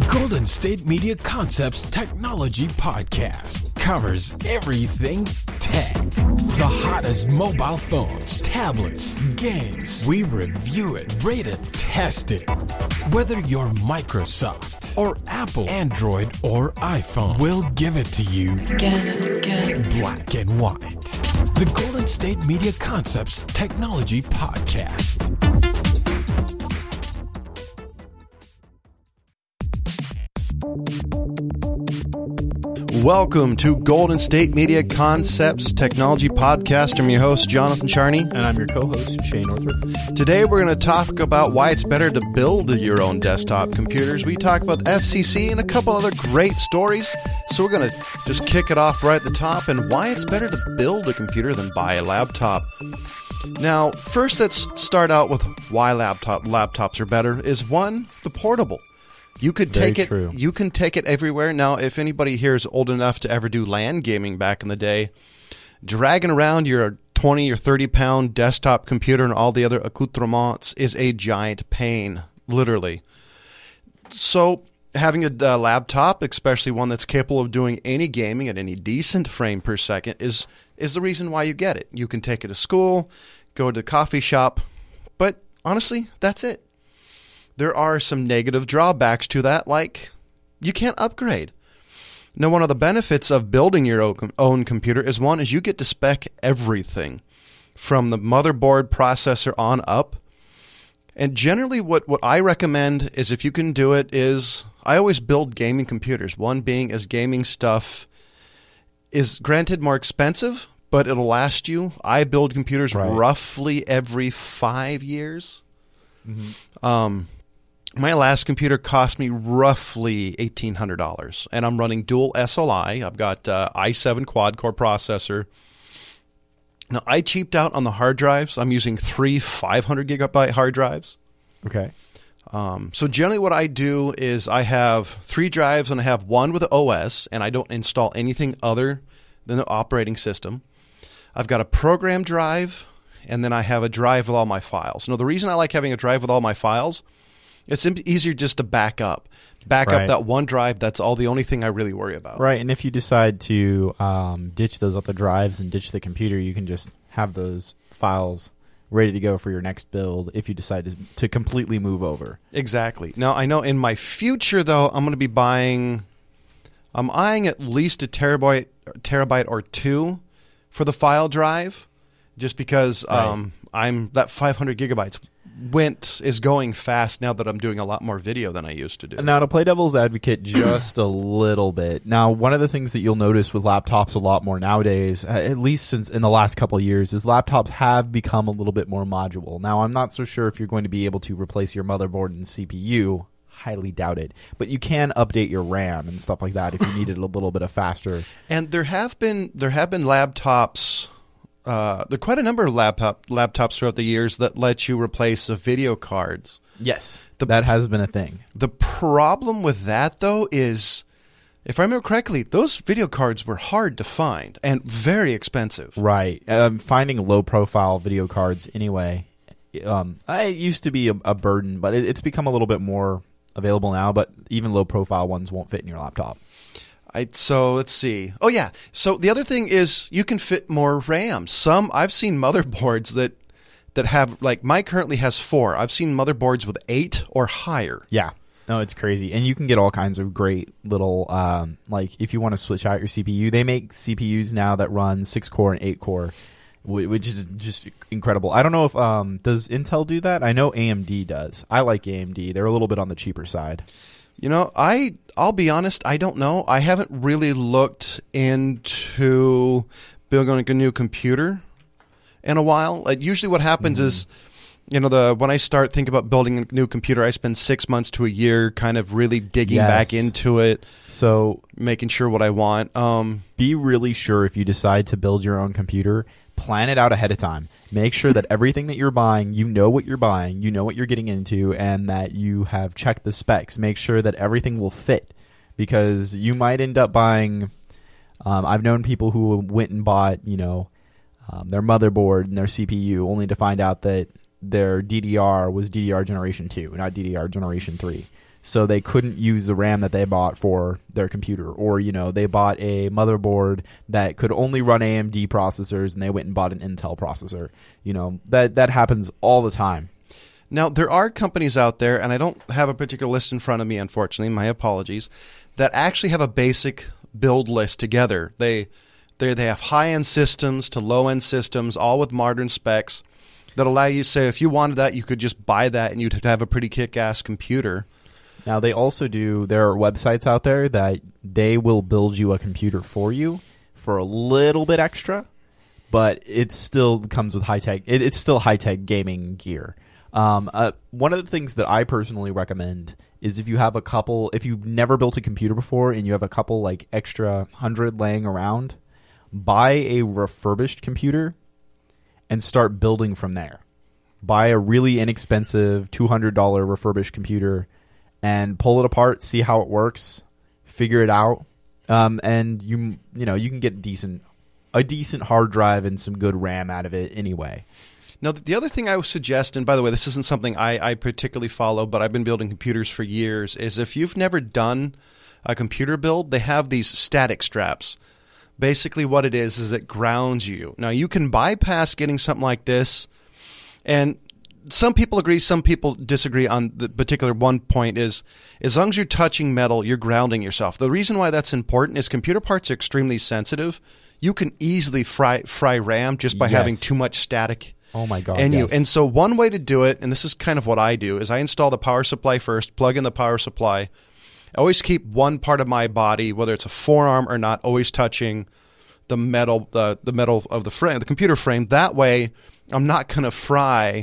Golden State Media Concepts Technology Podcast covers everything tech. The hottest mobile phones, tablets, games. We review it, rate it, test it. Whether you're Microsoft or Apple, Android or iPhone, we'll give it to you black and white. The Golden State Media Concepts Technology Podcast. Welcome to Golden State Media Concepts Technology Podcast. I'm your host, Jonathan Charney. And I'm your co-host, Shane Northrup. Today we're going to talk about why it's better to build your own desktop computers. We talk about FCC and a couple other great stories. So we're going to just kick it off right at the top and why it's better to build a computer than buy a laptop. Now, first let's start out with why laptops are better. Is one, the portable. You could take it. True. You can take it everywhere. Now, if anybody here is old enough to ever do LAN gaming back in the day, dragging around your 20 or 30-pound desktop computer and all the other accoutrements is a giant pain, literally. So, having a laptop, especially one that's capable of doing any gaming at any decent frame per second, is the reason why you get it. You can take it to school, go to the coffee shop, but honestly, that's it. There are some negative drawbacks to that, like you can't upgrade. Now, one of the benefits of building your own computer is you get to spec everything from the motherboard processor on up. And generally what I recommend is, if you can do it, is I always build gaming computers. One being as gaming stuff is granted more expensive, but it'll last you. I build computers roughly every 5 years. Mm-hmm. My last computer cost me roughly $1,800, and I'm running dual SLI. I've got i7 quad-core processor. Now, I cheaped out on the hard drives. I'm using 3 500-gigabyte hard drives. Okay. So generally what I do is I have 3 drives, and I have one with the OS, and I don't install anything other than the operating system. I've got a program drive, and then I have a drive with all my files. Now, the reason I like having a drive with all my files, it's easier just to back up that one drive. That's the only thing I really worry about. Right, and if you decide to ditch those other drives and ditch the computer, you can just have those files ready to go for your next build if you decide to completely move over. Exactly. Now, I know in my future, though, I'm going to be I'm eyeing at least a terabyte or 2 for the file drive, just because that 500 gigabytes is going fast now that I'm doing a lot more video than I used to do. Now, to play devil's advocate just a little bit, now, one of the things that you'll notice with laptops a lot more nowadays, at least since in the last couple of years, is laptops have become a little bit more modular. Now, I'm not so sure if you're going to be able to replace your motherboard and CPU. Highly doubt it. But you can update your RAM and stuff like that if you need it a little bit faster. And there have been laptops. There are quite a number of laptops throughout the years that let you replace the video cards. Yes, that has been a thing. The problem with that, though, is, if I remember correctly, those video cards were hard to find and very expensive. Right. Finding low-profile video cards anyway, it used to be a burden, but it's become a little bit more available now, but even low-profile ones won't fit in your laptop. So let's see. Oh yeah. So the other thing is you can fit more RAM. I've seen motherboards that have, like, mine currently has 4. I've seen motherboards with 8 or higher. Yeah. No, it's crazy. And you can get all kinds of great little, like, if you want to switch out your CPU, they make CPUs now that run 6-core and 8-core, which is just incredible. I don't know if, does Intel do that? I know AMD does. I like AMD. They're a little bit on the cheaper side. You know, I'll be honest, I don't know. I haven't really looked into building a new computer in a while. Like, usually what happens is, when I start thinking about building a new computer, I spend 6 months to a year kind of really digging back into it. So making sure what I want. Be really sure if you decide to build your own computer. Plan it out ahead of time. Make sure that everything that you're buying, you know what you're buying, you know what you're getting into, and that you have checked the specs. Make sure that everything will fit, because you might end up buying I've known people who went and bought, their motherboard and their CPU only to find out that their DDR was DDR Generation 2, not DDR Generation 3. so they couldn't use the RAM that they bought for their computer. Or, they bought a motherboard that could only run AMD processors, and they went and bought an Intel processor. That happens all the time. Now, there are companies out there, and I don't have a particular list in front of me, unfortunately, my apologies, that actually have a basic build list together. They have high-end systems to low-end systems, all with modern specs that allow you to say if you wanted that, you could just buy that and you'd have a pretty kick-ass computer. Now, there are websites out there that they will build you a computer for you for a little bit extra, but it still comes with high-tech. It's still high-tech gaming gear. One of the things that I personally recommend is if you've never built a computer before and you have a couple like extra 100 laying around, buy a refurbished computer and start building from there. Buy a really inexpensive $200 refurbished computer and pull it apart, see how it works, figure it out, and you can get a decent hard drive and some good RAM out of it anyway. Now, the other thing I would suggest, and by the way, this isn't something I particularly follow, but I've been building computers for years, is if you've never done a computer build, they have these static straps. Basically what it is it grounds you. Now, you can bypass getting something like this, and some people agree, some people disagree on the particular one point is as long as you're touching metal, you're grounding yourself. The reason why that's important is computer parts are extremely sensitive. You can easily fry RAM just by having too much static. Oh my God. And so one way to do it, and this is kind of what I do, is I install the power supply first, plug in the power supply. I always keep one part of my body, whether it's a forearm or not, always touching the metal of the frame, the computer frame. That way I'm not going to fry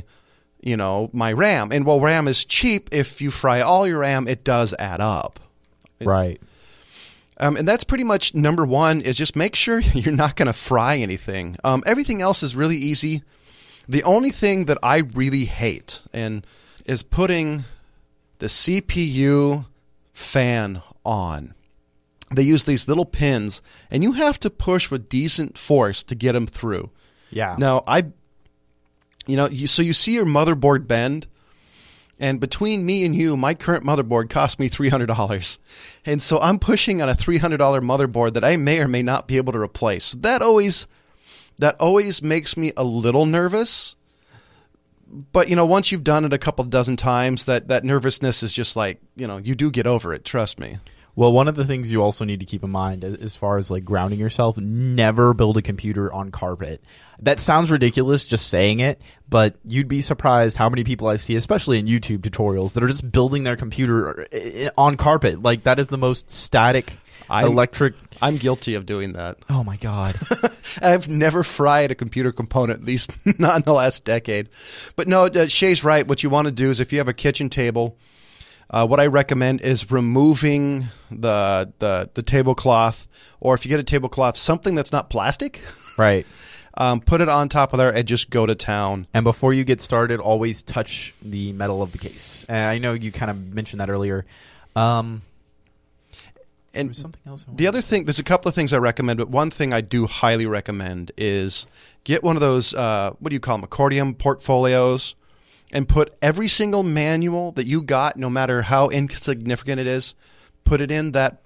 my RAM. And while RAM is cheap, if you fry all your RAM, it does add up. Right. And that's pretty much number one, is just make sure you're not going to fry anything. Everything else is really easy. The only thing that I really hate is putting the CPU fan on. They use these little pins, and you have to push with decent force to get them through. Yeah. Now, so you see your motherboard bend, and between me and you, my current motherboard cost me $300. And so I'm pushing on a $300 motherboard that I may or may not be able to replace. That always makes me a little nervous. But, once you've done it a couple dozen times, that nervousness is just like, you do get over it. Trust me. Well, one of the things you also need to keep in mind as far as like grounding yourself, never build a computer on carpet. That sounds ridiculous just saying it, but you'd be surprised how many people I see, especially in YouTube tutorials, that are just building their computer on carpet. Like that is the most static electric. I'm guilty of doing that. Oh my God. I've never fried a computer component, at least not in the last decade. But no, Shay's right. What you want to do is if you have a kitchen table, what I recommend is removing the tablecloth, or if you get a tablecloth, something that's not plastic. Right. Put it on top of there and just go to town. And before you get started, always touch the metal of the case. I know you kind of mentioned that earlier. And something else. The other thing, there's a couple of things I recommend, but one thing I do highly recommend is get one of those, what do you call them, accordion portfolios, and put every single manual that you got, no matter how insignificant it is, put it in that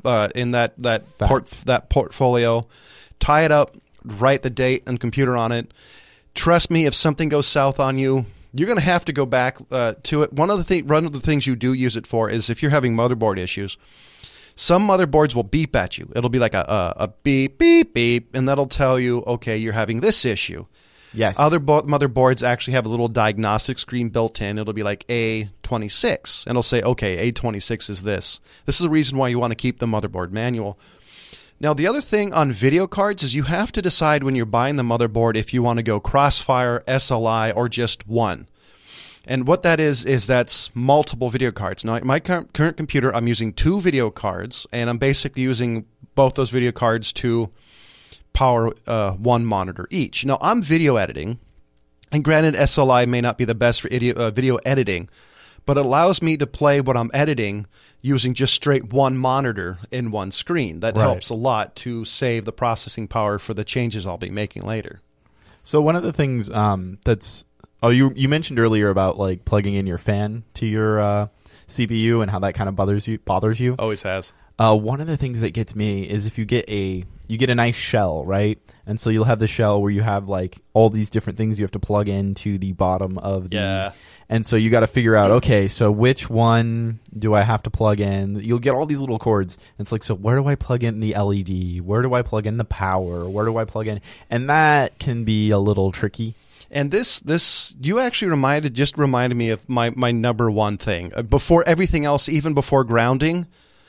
portfolio, tie it up, write the date and computer on it. Trust me, if something goes south on you, you're going to have to go back to it. One of the things you do use it for is if you're having motherboard issues. Some motherboards will beep at you. It'll be like a beep, beep, beep, and that'll tell you, okay, you're having this issue. Yes. Other motherboards actually have a little diagnostic screen built in. It'll be like A26, and it'll say, okay, A26 is this. This is the reason why you want to keep the motherboard manual. Now, the other thing on video cards is you have to decide when you're buying the motherboard if you want to go Crossfire, SLI, or just one. And what that is that's multiple video cards. Now, my current computer, I'm using 2 video cards, and I'm basically using both those video cards to power one monitor each. Now, I'm video editing, and granted, SLI may not be the best for video editing, but it allows me to play what I'm editing using just straight one monitor in one screen. That helps a lot to save the processing power for the changes I'll be making later. So one of the things you mentioned earlier about like plugging in your fan to your CPU and how that kind of bothers you. Always has. One of the things that gets me is if you get a nice shell, right? And so you'll have the shell where you have like all these different things you have to plug into the bottom of the... Yeah. And so you got to figure out, okay, so which one do I have to plug in? You'll get all these little cords. And it's like, so where do I plug in the LED? Where do I plug in the power? Where do I plug in? And that can be a little tricky. And this you actually reminded me of my number one thing. Before everything else, even before grounding,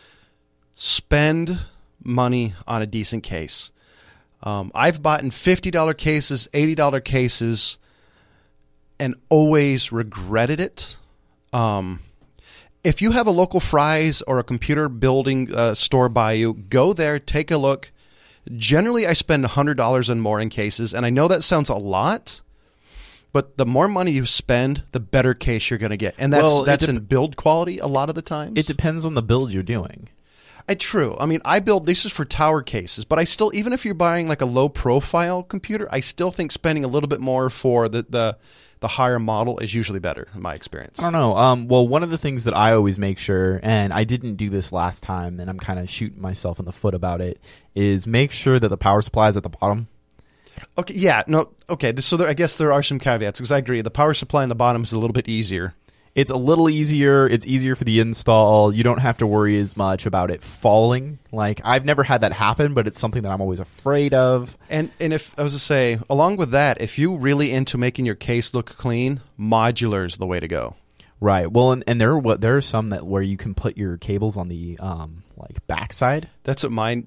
spend money on a decent case. I've bought in $50 cases, $80 cases, and always regretted it. If you have a local Fry's or a computer building store by you, go there, take a look. Generally, I spend $100 and more in cases, and I know that sounds a lot, but the more money you spend, the better case you're going to get. And that's in build quality a lot of the times. It depends on the build you're doing. True. I mean, this is for tower cases, but I still, even if you're buying like a low profile computer, I still think spending a little bit more for the higher model is usually better in my experience. I don't know. Well, one of the things that I always make sure, and I didn't do this last time, and I'm kind of shooting myself in the foot about it, is make sure that the power supply is at the bottom. Okay. Yeah. No. Okay. So I guess there are some caveats because I agree. The power supply on the bottom is a little bit easier. It's a little easier. It's easier for the install. You don't have to worry as much about it falling. Like, I've never had that happen, but it's something that I'm always afraid of. And if I was to say, along with that, if you really into making your case look clean, modular is the way to go. Right. Well, and there are some where you can put your cables on the like backside. That's what mine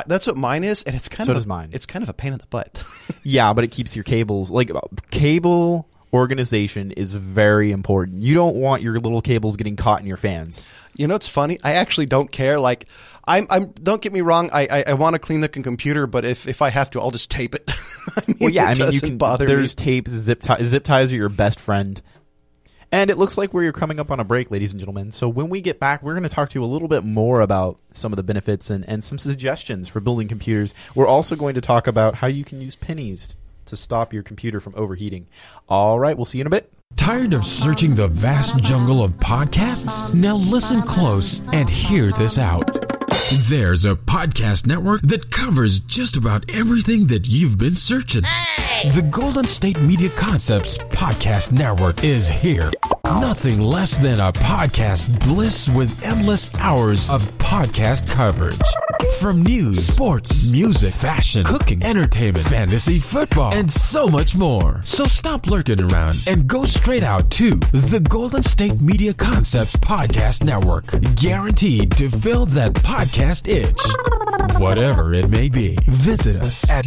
is, and it's kind so of does mine. It's kind of a pain in the butt. Yeah, but it keeps your cables cable organization is very important. You don't want your little cables getting caught in your fans. You know, it's funny. I actually don't care. Like, I'm don't get me wrong. I want to clean the computer, but if I have to, I'll just tape it. You can. There's tapes. Zip ties are your best friend. And it looks like we're coming up on a break, ladies and gentlemen. So when we get back, we're going to talk to you a little bit more about some of the benefits and some suggestions for building computers. We're also going to talk about how you can use pennies to stop your computer from overheating. All right, we'll see you in a bit. Tired of searching the vast jungle of podcasts? Now listen close and hear this out. There's a podcast network that covers just about everything that you've been searching. The Golden State Media Concepts Podcast Network is here. Nothing less than a podcast bliss with endless hours of podcast coverage. From news, sports, music, fashion, cooking, entertainment, fantasy, football, and so much more. So stop lurking around and go straight out to the Golden State Media Concepts Podcast Network. Guaranteed to fill that podcast itch. Whatever it may be. Visit us at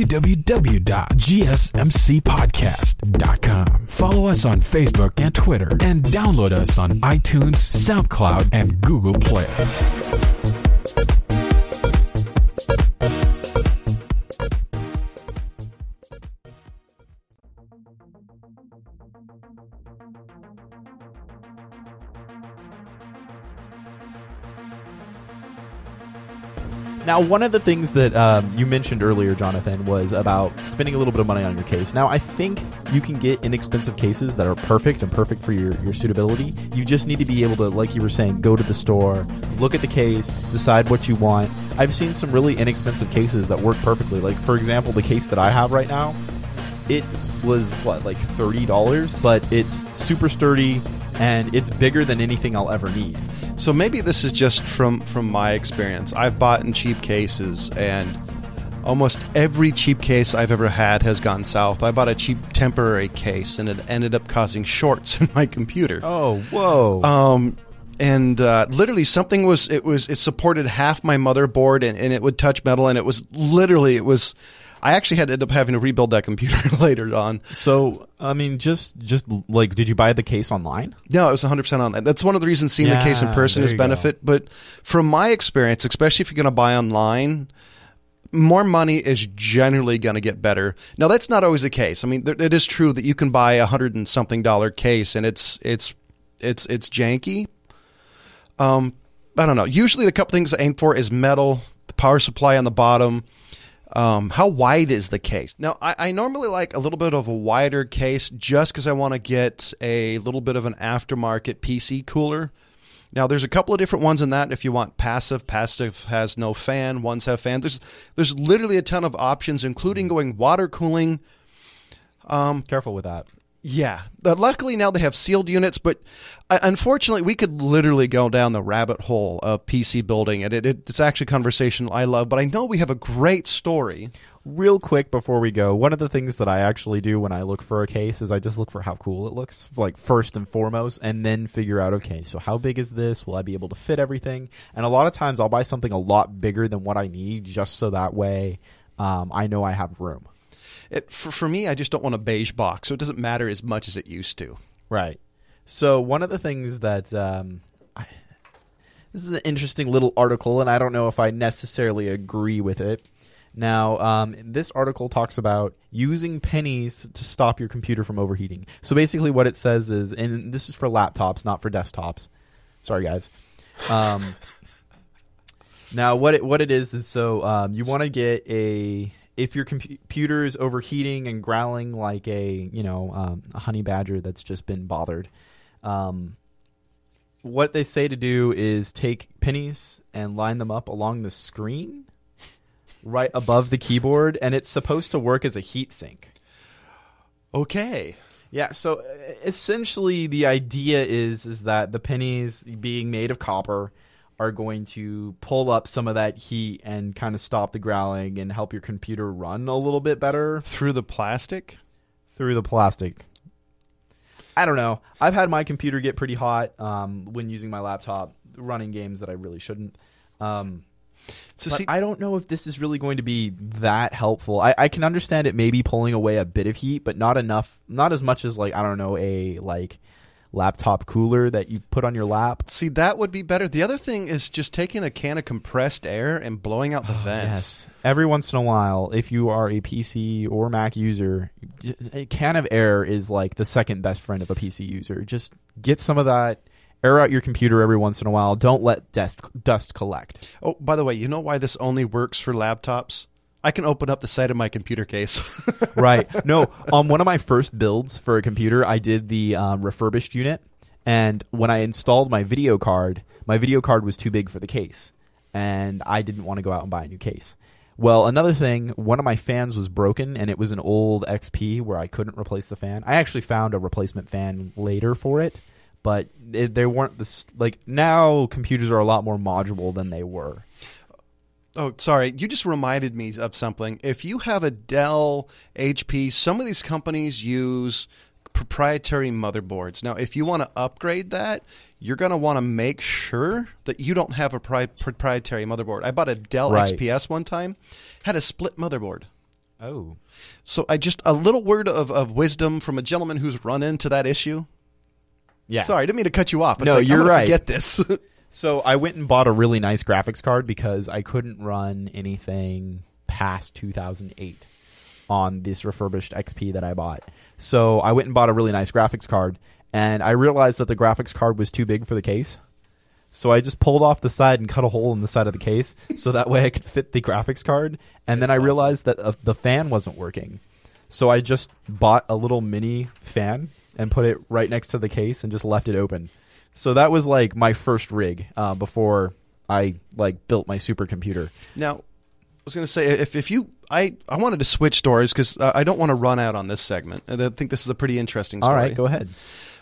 www.gsmcpodcast.com. Follow us on Facebook and Twitter, and download us on iTunes, SoundCloud, and Google Play. Now, one of the things that you mentioned earlier, Jonathan, was about spending a little bit of money on your case. Now, I think you can get inexpensive cases that are perfect for your suitability. You just need to be able to, like you were saying, go to the store, look at the case, decide what you want. I've seen some really inexpensive cases that work perfectly. Like, for example, the case that I have right now, it was, like $30, but it's super sturdy, and it's bigger than anything I'll ever need. So maybe this is just from my experience. I've bought in cheap cases, and almost every cheap case I've ever had has gone south. I bought a cheap temporary case, and it ended up causing shorts in my computer. Oh, whoa. And literally it supported half my motherboard, and it would touch metal, and I actually had to end up having to rebuild that computer later on. So, I mean, just like, did you buy the case online? No, it was 100% online. That's one of the reasons seeing the case in person is benefit. But from my experience, especially if you're going to buy online, more money is generally going to get better. Now, that's not always the case. I mean, it is true that you can buy $100 and something case, and it's janky. I don't know. Usually, the couple things I aim for is metal, the power supply on the bottom. How wide is the case? Now, I normally like a little bit of a wider case just because I want to get a little bit of an aftermarket PC cooler. Now, there's a couple of different ones in that. If you want passive has no fan, ones have fan. There's literally a ton of options, including going water cooling. Careful with that. Yeah. Luckily, now they have sealed units, but unfortunately, we could literally go down the rabbit hole of PC building, and it's actually a conversation I love, but I know we have a great story. Real quick before we go, one of the things that I actually do when I look for a case is I just look for how cool it looks, like first and foremost, and then figure out, okay, so how big is this? Will I be able to fit everything? And a lot of times I'll buy something a lot bigger than what I need just so that way I know I have room. For me, I just don't want a beige box, so it doesn't matter as much as it used to. Right. So one of the things that this is an interesting little article, and I don't know if I necessarily agree with it. Now, this article talks about using pennies to stop your computer from overheating. So basically what it says is, and this is for laptops, not for desktops. Sorry, guys. Now, what it is so you want to get if your computer is overheating and growling like a honey badger that's just been bothered, what they say to do is take pennies and line them up along the screen right above the keyboard, and it's supposed to work as a heat sink. Okay. Yeah, so essentially the idea is that the pennies, being made of copper, are going to pull up some of that heat and kind of stop the growling and help your computer run a little bit better. Through the plastic? Through the plastic. I don't know. I've had my computer get pretty hot when using my laptop, running games that I really shouldn't. I don't know if this is really going to be that helpful. I can understand it maybe pulling away a bit of heat, but not enough, not as much as a laptop cooler that you put on your lap. See, that would be better. The other thing is just taking a can of compressed air and blowing out the vents. Yes. Every once in a while, if you are a PC or Mac user, a can of air is like the second best friend of a PC user. Just get some of that. Air out your computer every once in a while. Don't let dust collect. Oh, by the way, you know why this only works for laptops? I can open up the side of my computer case. Right. No, on one of my first builds for a computer, I did the refurbished unit. And when I installed my video card was too big for the case. And I didn't want to go out and buy a new case. Well, another thing, one of my fans was broken, and it was an old XP where I couldn't replace the fan. I actually found a replacement fan later for it. But they weren't now computers are a lot more modular than they were. Oh, sorry. You just reminded me of something. If you have a Dell, HP, some of these companies use proprietary motherboards. Now, if you want to upgrade that, you're going to want to make sure that you don't have a proprietary motherboard. I bought a Dell XPS one time, had a split motherboard. Oh. So a little word of wisdom from a gentleman who's run into that issue. Yeah. Sorry, I didn't mean to cut you off. No, you're right. Forget this. So I went and bought a really nice graphics card because I couldn't run anything past 2008 on this refurbished XP that I bought. So I went and bought a really nice graphics card, and I realized that the graphics card was too big for the case. So I just pulled off the side and cut a hole in the side of the case so that way I could fit the graphics card. And then I realized that the fan wasn't working. So I just bought a little mini fan and put it right next to the case and just left it open. So that was like my first rig before I built my supercomputer. Now, I was going to say, if you, I wanted to switch stories because I don't want to run out on this segment. I think this is a pretty interesting story. All right, go ahead.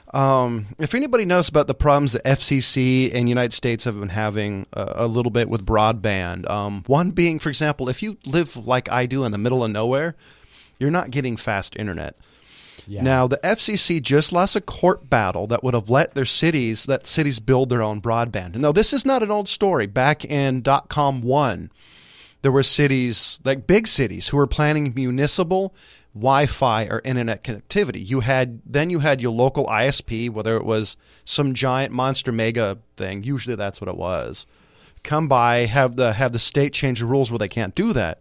If anybody knows about the problems the FCC and United States have been having a little bit with broadband, one being, for example, if you live like I do in the middle of nowhere, you're not getting fast internet. Yeah. Now, the FCC just lost a court battle that would have let cities build their own broadband. Now, this is not an old story. Back in .com 1, there were cities, like big cities, who were planning municipal Wi-Fi or internet connectivity. You had your local ISP, whether it was some giant monster mega thing. Usually that's what it was. Come by, have the state change the rules where they can't do that.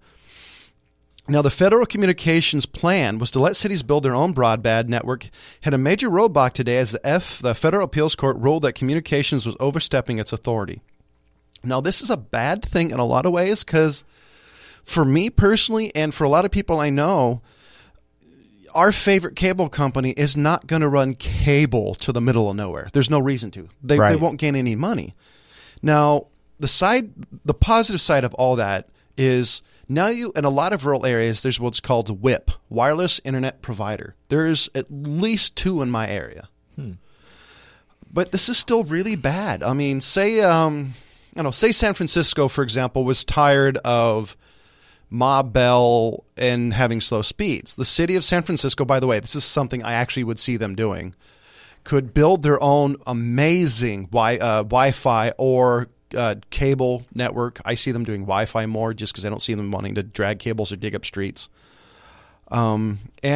Now, the Federal Communications Plan was to let cities build their own broadband network, had a major roadblock today as the Federal Appeals Court ruled that communications was overstepping its authority. Now, this is a bad thing in a lot of ways because for me personally and for a lot of people I know, our favorite cable company is not going to run cable to the middle of nowhere. There's no reason to. They won't gain any money. Now, the positive side of all that is now in a lot of rural areas, there's what's called WIP, Wireless Internet Provider. There's at least 2 in my area. But this is still really bad. I mean, say San Francisco, for example, was tired of Ma Bell and having slow speeds. The city of San Francisco, by the way, this is something I actually would see them doing, could build their own amazing Wi-Fi or cable network. I see them doing Wi-Fi more just because I don't see them wanting to drag cables or dig up streets. And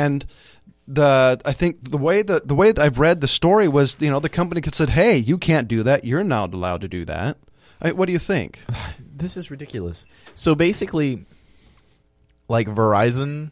I think the way that I've read the story was, the company could said, "Hey, you can't do that. You're not allowed to do that." What do you think? This is ridiculous. So basically, like Verizon,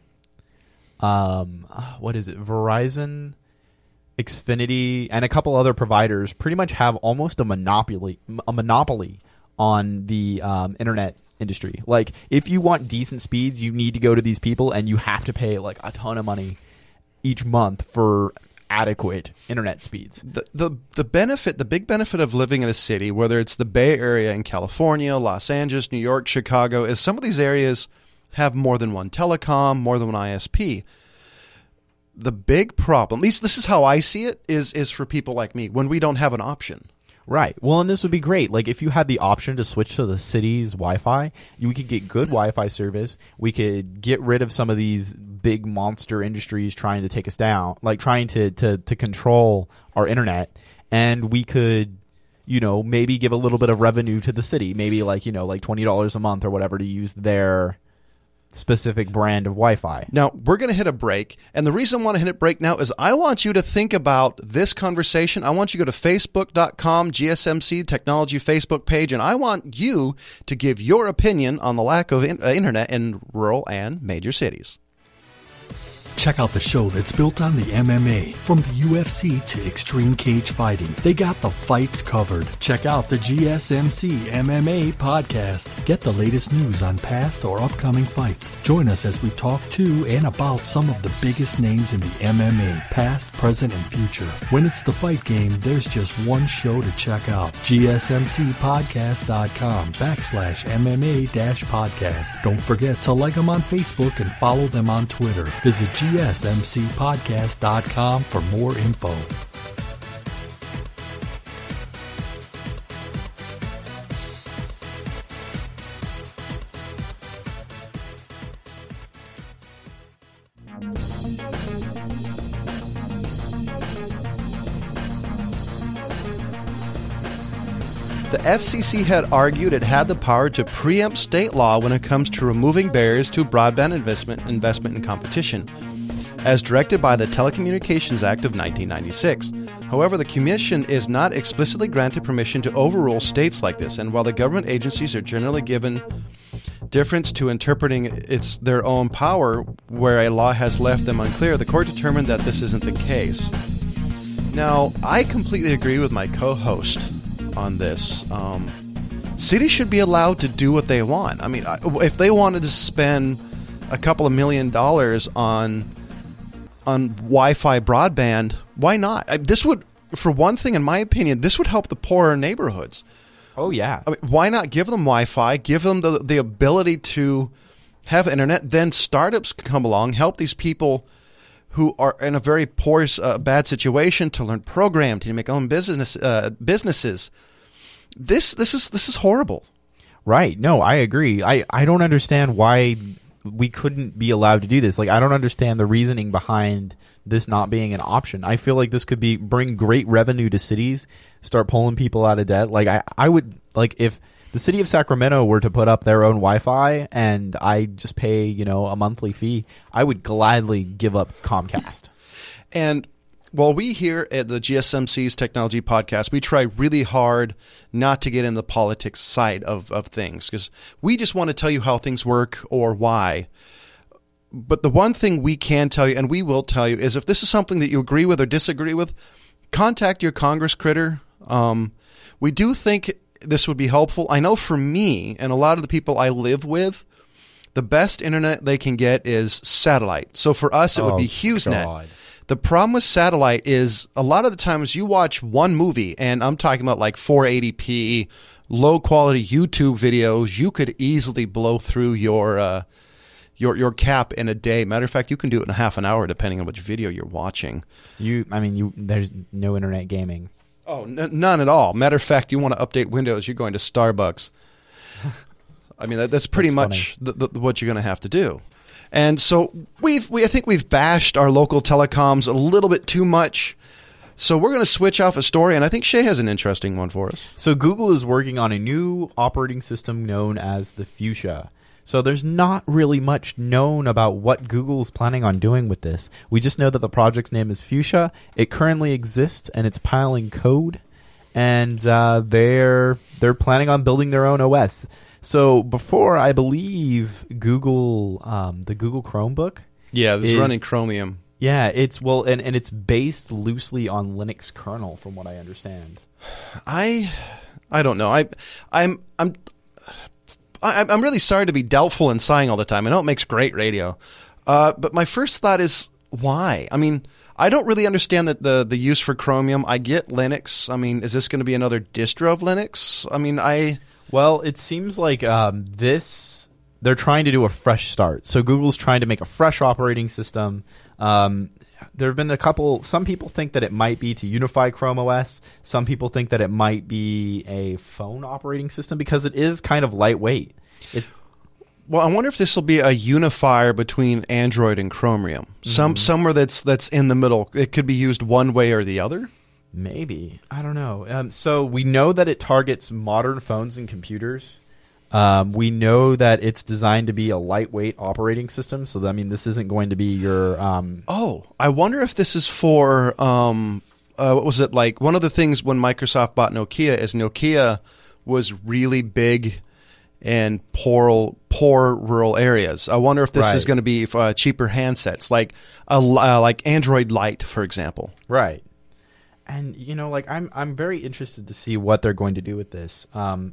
what is it? Verizon, Xfinity, and a couple other providers pretty much have almost a monopoly on the internet industry. Like, if you want decent speeds, you need to go to these people, and you have to pay like a ton of money each month for adequate internet speeds. The big benefit of living in a city, whether it's the Bay Area in California, Los Angeles, New York, Chicago, is some of these areas have more than one telecom, more than one ISP. The big problem, at least this is how I see it, is for people like me when we don't have an option. Right. Well, and this would be great. Like, if you had the option to switch to the city's Wi-Fi, we could get good Wi-Fi service. We could get rid of some of these big monster industries trying to take us down, like trying to control our internet. And we could, maybe give a little bit of revenue to the city, maybe like $20 a month or whatever to use their specific brand of Wi-Fi. Now, we're going to hit a break, and the reason I want to hit a break now is I want you to think about this conversation. I want you to go to facebook.com, GSMC Technology Facebook page, and I want you to give your opinion on the lack of internet in rural and major cities. Check out the show that's built on the MMA. From the UFC to extreme cage fighting, they got the fights covered. Check out the GSMC MMA podcast. Get the latest news on past or upcoming fights. Join us as we talk to and about some of the biggest names in the MMA, past, present, and future. When it's the fight game, there's just one show to check out. GSMCpodcast.com/MMA-podcast. Don't forget to like them on Facebook and follow them on Twitter. Visit GSMCpodcast.com for more info. The FCC had argued it had the power to preempt state law when it comes to removing barriers to broadband investment and competition, as directed by the Telecommunications Act of 1996. However, the Commission is not explicitly granted permission to overrule states like this, and while the government agencies are generally given difference to interpreting their own power where a law has left them unclear, the court determined that this isn't the case. Now, I completely agree with my co-host on this. Cities should be allowed to do what they want. I mean, if they wanted to spend a couple of $1 million on Wi-Fi broadband, why not? This would, for one thing, in my opinion, this would help the poorer neighborhoods. Oh, yeah. I mean, why not give them Wi-Fi, give them the ability to have internet, then startups can come along, help these people who are in a very poor, bad situation to learn programming, to make own businesses. This is horrible. Right. No, I agree. I don't understand why we couldn't be allowed to do this. Like, I don't understand the reasoning behind this not being an option. I feel like this could bring great revenue to cities, start pulling people out of debt. Like, I would, like, if the city of Sacramento were to put up their own Wi-Fi and I just pay, a monthly fee, I would gladly give up Comcast. And while we here at the GSMC's Technology Podcast, we try really hard not to get in the politics side of things, because we just want to tell you how things work or why. But the one thing we can tell you, and we will tell you, is if this is something that you agree with or disagree with, contact your Congress critter. We do think this would be helpful. I know for me and a lot of the people I live with, the best internet they can get is satellite. So for us, it would be HughesNet. God. The problem with satellite is a lot of the times you watch one movie, and I'm talking about like 480p, low quality YouTube videos. You could easily blow through your cap in a day. Matter of fact, you can do it in a half an hour depending on which video you're watching. There's no internet gaming. Oh, none at all. Matter of fact, you want to update Windows, you're going to Starbucks. I mean, that's pretty much what you're going to have to do. And so I think we've bashed our local telecoms a little bit too much. So we're going to switch off a story, and I think Shay has an interesting one for us. So Google is working on a new operating system known as the Fuchsia. So there's not really much known about what Google's planning on doing with this. We just know that the project's name is Fuchsia. It currently exists, and it's piling code. And they're planning on building their own OS. So before, I believe Google, the Google Chromebook. Yeah, this is running Chromium. Yeah, it's and it's based loosely on Linux kernel, from what I understand. I don't know. I'm really sorry to be doubtful and sighing all the time. I know it makes great radio, but my first thought is why? I mean, I don't really understand the use for Chromium. I get Linux. I mean, is this going to be another distro of Linux? I mean, Well, it seems like they're trying to do a fresh start. So Google's trying to make a fresh operating system. There have been some people think that it might be to unify Chrome OS. Some people think that it might be a phone operating system because it is kind of lightweight. Well, I wonder if this will be a unifier between Android and Chromium. Somewhere that's in the middle. It could be used one way or the other. Maybe. I don't know. So we know that it targets modern phones and computers. We know that it's designed to be a lightweight operating system. So, this isn't going to be your... I wonder if this is for... what was it like? One of the things when Microsoft bought Nokia is Nokia was really big in poor rural areas. I wonder if this is going to be cheaper handsets, like Android Lite, for example. Right. And I'm very interested to see what they're going to do with this. I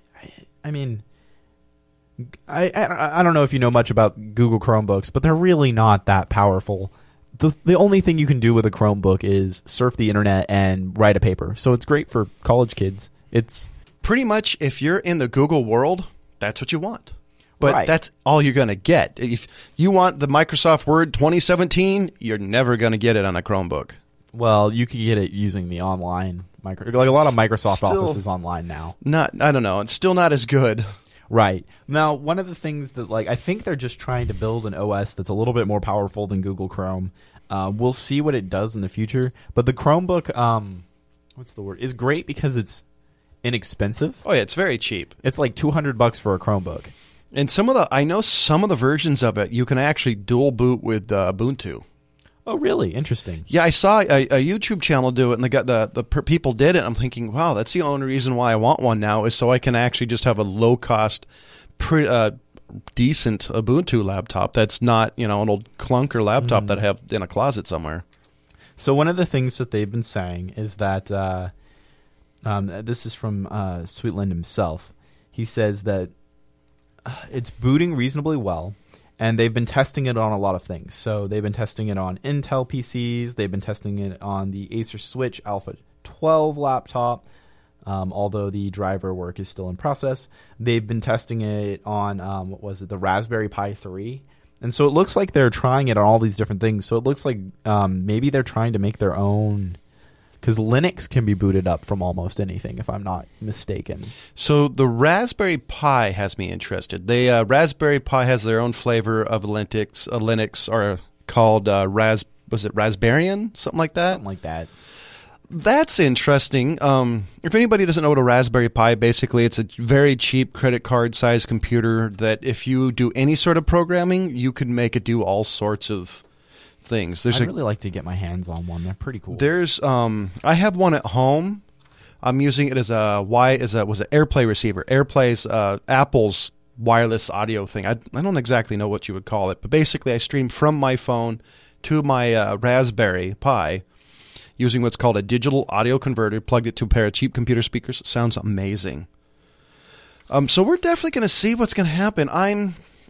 don't know if you know much about Google Chromebooks, but they're really not that powerful. The only thing you can do with a Chromebook is surf the internet and write a paper. So it's great for college kids. It's pretty much, if you're in the Google world, that's what you want. But that's all you're going to get. If you want the Microsoft Word 2017, you're never going to get it on a Chromebook. Well, you can get it using the online like a lot of Microsoft Office is online now. I don't know. It's still not as good. Right. Now, one of the things that I think they're just trying to build an OS that's a little bit more powerful than Google Chrome. We'll see what it does in the future. But the Chromebook, is great because it's inexpensive. Oh yeah, it's very cheap. It's like $200 for a Chromebook. And I know some of the versions of it you can actually dual boot with Ubuntu. Oh, really? Interesting. Yeah, I saw a YouTube channel do it, and the people did it. I'm thinking, wow, that's the only reason why I want one now is so I can actually just have a low-cost, decent Ubuntu laptop that's not, an old clunker laptop that I have in a closet somewhere. So one of the things that they've been saying is that this is from Sweetland himself. He says that it's booting reasonably well. And they've been testing it on a lot of things. So they've been testing it on Intel PCs. They've been testing it on the Acer Switch Alpha 12 laptop, although the driver work is still in process. They've been testing it on, the Raspberry Pi 3. And so it looks like they're trying it on all these different things. So it looks like maybe they're trying to make their own... Because Linux can be booted up from almost anything, if I'm not mistaken. So the Raspberry Pi has me interested. Raspberry Pi has their own flavor of Linux, or called Raspberrian, something like that. Something like that. That's interesting. If anybody doesn't know what a Raspberry Pi, basically it's a very cheap credit card sized computer that if you do any sort of programming, you could make it do all sorts of things. I'd really like to get my hands on one. They're pretty cool. I have one at home. I'm using it as an AirPlay receiver. AirPlay's Apple's wireless audio thing. I don't exactly know what you would call it, but basically I stream from my phone to my Raspberry Pi using what's called a digital audio converter, plugged it to a pair of cheap computer speakers. It sounds amazing. So we're definitely going to see what's going to happen.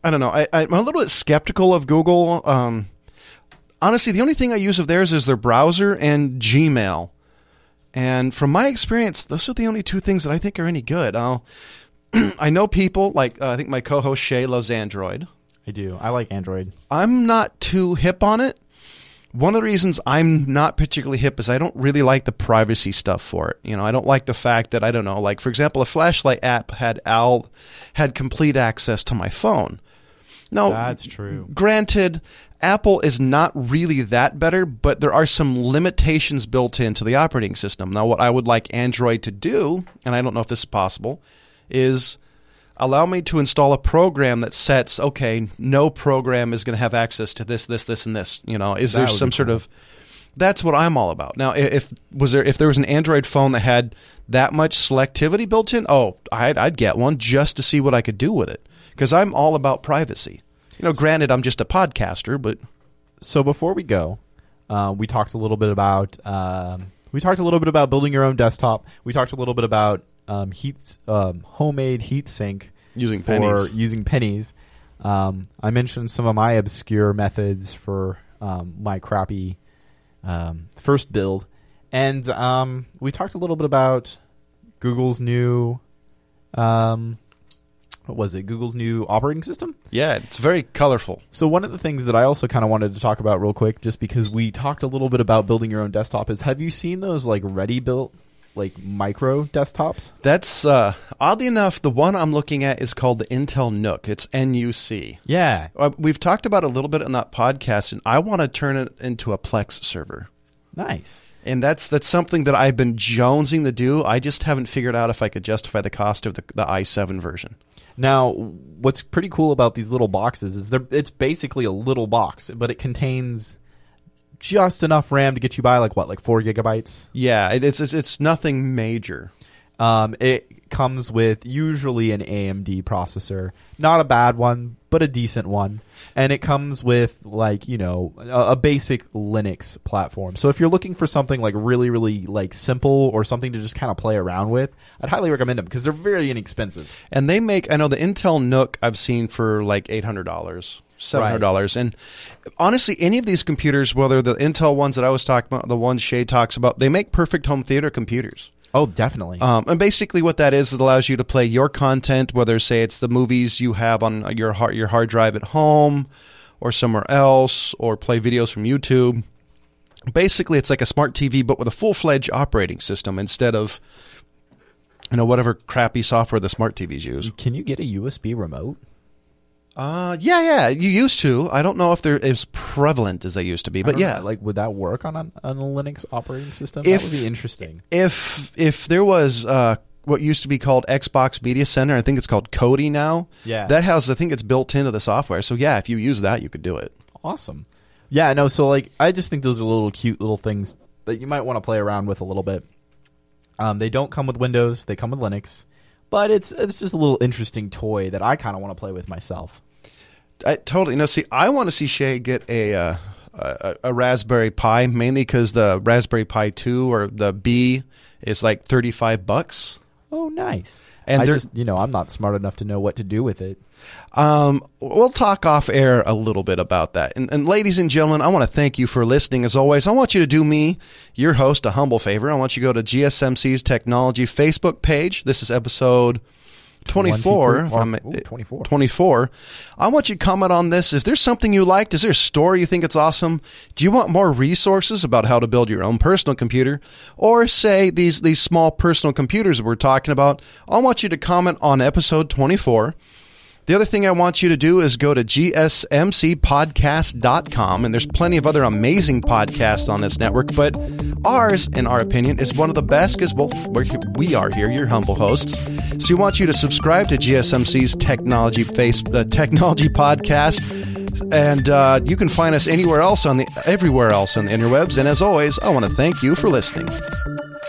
I don't know. I'm a little bit skeptical of Google. Honestly, the only thing I use of theirs is their browser and Gmail. And from my experience, those are the only two things that I think are any good. I know people, like I think my co-host Shay loves Android. I do. I like Android. I'm not too hip on it. One of the reasons I'm not particularly hip is I don't really like the privacy stuff for it. You know, I don't like the fact that, I don't know, like, for example, a flashlight app had complete access to my phone. No, that's true. Granted, Apple is not really that better, but there are some limitations built into the operating system. Now, what I would like Android to do, and I don't know if this is possible, is allow me to install a program that sets, okay, no program is going to have access to this, and this. You know, is there some sort of... That's what I'm all about. Now, if there was an Android phone that had that much selectivity built in, I'd get one just to see what I could do with it. Because I'm all about privacy. You know, granted, I'm just a podcaster, but... So before we go, we talked a little bit about building your own desktop. We talked a little bit about homemade heatsink using pennies. I mentioned some of my obscure methods for my crappy first build, and we talked a little bit about Google's new Google's new operating system? Yeah, it's very colorful. So one of the things that I also kind of wanted to talk about real quick, just because we talked a little bit about building your own desktop, is have you seen those like ready-built like micro desktops? That's oddly enough, the one I'm looking at is called the Intel NUC. It's NUC. Yeah. We've talked about it a little bit on that podcast, and I want to turn it into a Plex server. Nice. And that's something that I've been jonesing to do. I just haven't figured out if I could justify the cost of the i7 version. Now, what's pretty cool about these little boxes is it's basically a little box, but it contains just enough RAM to get you by like 4 gigabytes? Yeah, it's nothing major. It comes with usually an AMD processor, not a bad one, but a decent one, and it comes with a basic Linux platform. So if you're looking for something like really, really like simple or something to just kind of play around with, I'd highly recommend them because they're very inexpensive. And they make, I know the Intel NUC I've seen for like $800. $700. Right. And honestly, any of these computers, whether the Intel ones that I was talking about, the ones Shay talks about, they make perfect home theater computers. Oh, definitely. And basically what that is, it allows you to play your content, whether, say, it's the movies you have on your hard drive at home or somewhere else, or play videos from YouTube. Basically, it's like a smart TV, but with a full-fledged operating system instead of whatever crappy software the smart TVs use. Can you get a USB remote? Yeah, you used to. I don't know if they're as prevalent as they used to be, but yeah. Like, would that work on a Linux operating system? That would be interesting. If there was what used to be called Xbox Media Center, I think it's called Kodi now. Yeah. That has, I think it's built into the software. So yeah, if you use that, you could do it. Awesome. Yeah, no, so like, I just think those are little cute little things that you might want to play around with a little bit. They don't come with Windows, they come with Linux. But it's just a little interesting toy that I kind of want to play with myself. I totally. See, I want to see Shay get a Raspberry Pi, mainly because the Raspberry Pi 2 or the B is like $35. Oh, nice. And I'm not smart enough to know what to do with it. We'll talk off air a little bit about that. And ladies and gentlemen, I want to thank you for listening. As always, I want you to do me, your host, a humble favor. I want you to go to GSMC's Technology Facebook page. This is episode 24. 24. I want you to comment on this. If there's something you liked, is there a story you think it's awesome? Do you want more resources about how to build your own personal computer? Or say these small personal computers we're talking about? I want you to comment on episode 24. The other thing I want you to do is go to gsmcpodcast.com, and there's plenty of other amazing podcasts on this network, but ours, in our opinion, is one of the best because, well, we are here, your humble hosts. So we want you to subscribe to GSMC's Technology Podcast, and you can find us everywhere else on the interwebs. And as always, I want to thank you for listening.